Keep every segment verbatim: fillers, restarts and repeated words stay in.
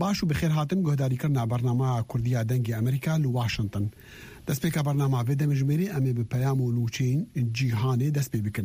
باشو بخیر هاتن گهداری کرنا برنامه کردیا دنگ امریکا لواشنطن دست پیکا برنامه ویده مجموری امی به پیام و لوچین جیهانی دست پی بکن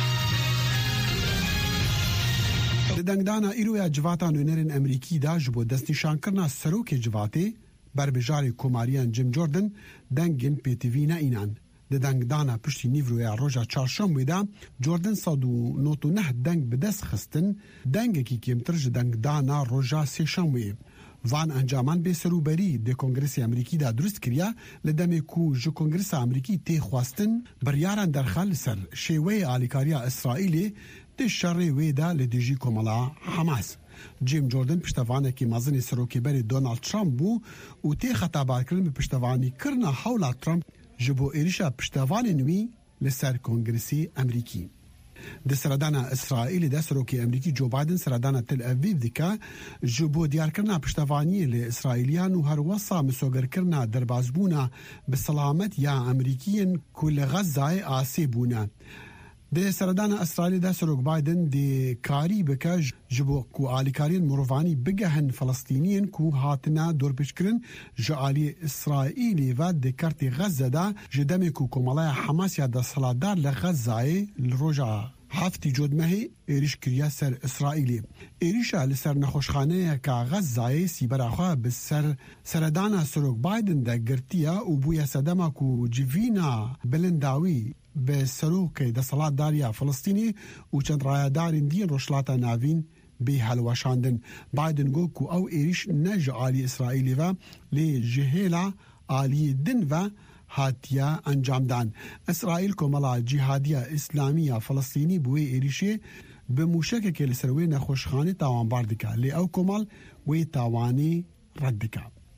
دنگدانا ایرویا جواتا نونرین امریکی دا جبو دست نشان کرنا سروک جواتی بر بجار کوماریان جیم جوردن دنگن پی تی وی نا اینان دنگدانا پشتی نیورویا روژا چارشنبه دا جوردن صد و نود و نه دنگ به دست خستن دنگ کی کمترج دنگدانا روژا سهشنبه وان انجامان به سروبری د کنگرس امریکی دا درست کریا لدمه کو جو کنگرس امریکی تی خواستن بریاران درخل سر شیوه آلیکاریا اسرائیلی د شر ویدا لدیجی کوملا حماس جیم جوردن پشتوانه کی مازن سروکی بری دونالد ترامپ بو او تی خطابات کړل پشتوانی کرنا حول ترامپ جبو ایریشا پشتوانه نوی لسر کنگرسی امریکی د سردانا اسرائیل د سروکی امریکی جو بایدن سردانا تل اویو دکا جبو دیار کرنا پشتوانی ل اسرائیلیان هر وصا مسوګر کرنا دربازبونا بسلامت یا امریکیین کل غزه آسیبونا د سردانا اسرائیل د سروک بایدن د کاری بکج جبو کو آلیکارین مروانی بگهن فلسطینیین کو هاتنا دور پشکرن جالی اسرائیلی و د کارت غزه دا جدم کو کوملا حماس یا د سلادار لغزه لروجا هفتی جدمه ایریش کریا سر اسرائیلی ایریشا لسر نخوشخانه که غزه سیبراخوا بسر سردانا سروک بایدن دا گرتیا و بویا سدما کو جوینا بلنداوی به سروک د صلات داریا فلسطینی او چند رایدارین دین روشلاتا ناوین به هلوشاندن بایدن گو کو او ایریش نج آلی اسرائیلی و لی جهیلا آلی دن و هاتیا انجام دان اسرائیل کوملا جهادیا اسلامیه فلسطینی بوی ایریشه به موشک که لسروی نخوشخانه تاوان باردکا لی او کومال وی تاوانی ردکا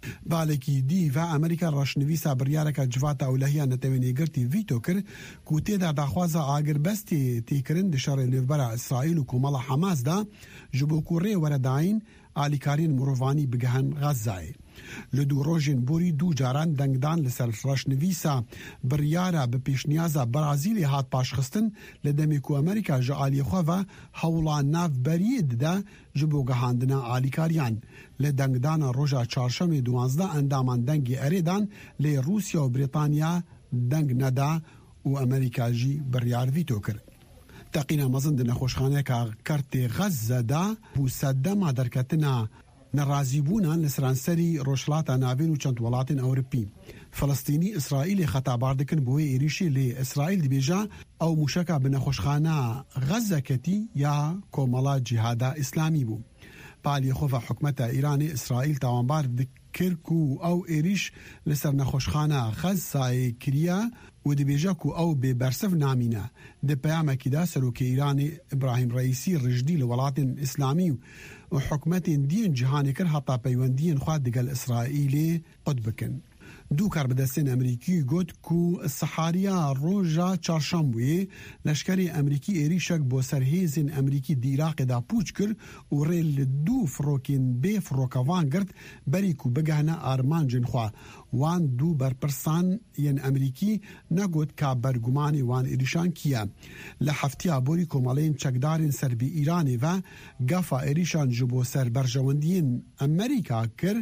بالکی دی و امریکا راشنویسا بریارکا جواتا اولهیا نتوینی گرتی ویتو کر کوتی دا داخوازا آگر بستی تیکرن دشار لیفبرا اسرائیل و کومالا حماس دا جبو کوری وردائین آلیکارین مروانی بگهن غزای لدو روژین بوری دو جاران دنگدان لسر راشنویسا بریارا به پیشنیازا برازیلی هات پاشخستن لدمیکو امریکا جا آلی خواه و حولا ناف برید دا جبو گهاندنا آلیکاریان لدنگدان روژا چارشم دوانزده اندامان دنگی اریدان لی روسیا و بریطانیا دنگ ندا و امریکا جی بریار ویتو کرد تقینا مزند نخوشخانه که کرت غزه دا بو صدما درکتنا نرازیبونا لسرانسری روشلاتا ناوین و چند ولاتین اوروپی فلسطینی اسرائیل خطا باردکن بوی ایریشی لی اسرائیل دی بیجا او موشکا بنخوشخانه غزه کتی یا کوملا جهادا اسلامی بو بالی خوفا حکمت ایرانی اسرائیل تاوانبار دکرکو او ایریش لسر نخوشخانه غزه کریا و دی بیجا کو او به برسف نامینه دی پیامه کی دا سروک ایرانی ابراهیم رئیسی رجدی لولاتین اسلامی و حکمت دین جهانی کر حتی پیوندین خواه دگل اسرائیلی قد بکن دو کار بدستین امریکی گوت کو السحاریا روژا چارشنبه لشکری امریکی ایریشک با سرهیزین امریکی دیراق دا پوچ کر و ریل دو فروکین بی فروکوان گرد بری کو بگهنه آرمان جنخوا وان دو برپرسان ین امریکی نگوت که برگمانی وان ایریشان کیا لحفتیا بوری کومالین چکدارین سر بی ایرانی و گفا ایریشان جبو سر برجواندین امریکا کر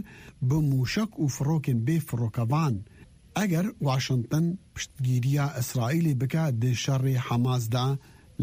بموشک و فروکین بی فروکوان اگر واشنطن پشتگیریا اسرائیلی بکا ده شر حماس دا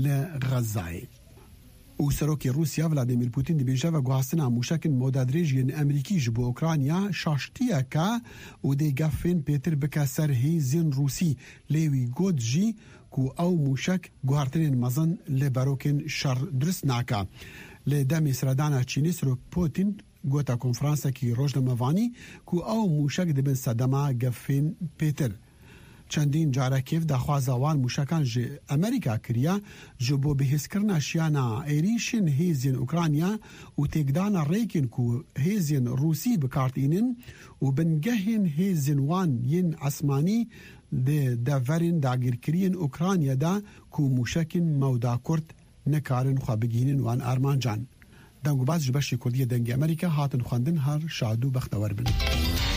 لغزه او سروکی روسیا ولادیمیر پوتین دی بیجا و گوهستنا موشکن مودادریجین امریکی جبو اوکرانیا شاشتیا که او دی گفین پیتر بکا سر هیزین روسی لیوی گود جی کو او موشک گوهرتنین مزن لبروکن شر درست ناکا لدمی سردانا چینی سروک پوتین گوتا کنفرانسا کی روزنامه‌وانی کو او موشک دبن صدما گفین پیتر چندین جاره کیف دخوازوان موشکان ج امریکا کریا جبو بهس کرنا شیانا ایریشن هیزین اوکرانیا و تگدان ریکن کو هیزین روسی بکارتینن و بنگهین هیزین وان ین اسمانی ده دورین داگیرکرین اوکرانیا دا کو موشکن مودا کرد نکارن خوابگینن وان ارمان جان دنگو باز جبشی کردی دنگ امریکا هاتن خواندن هر شادو بختور بن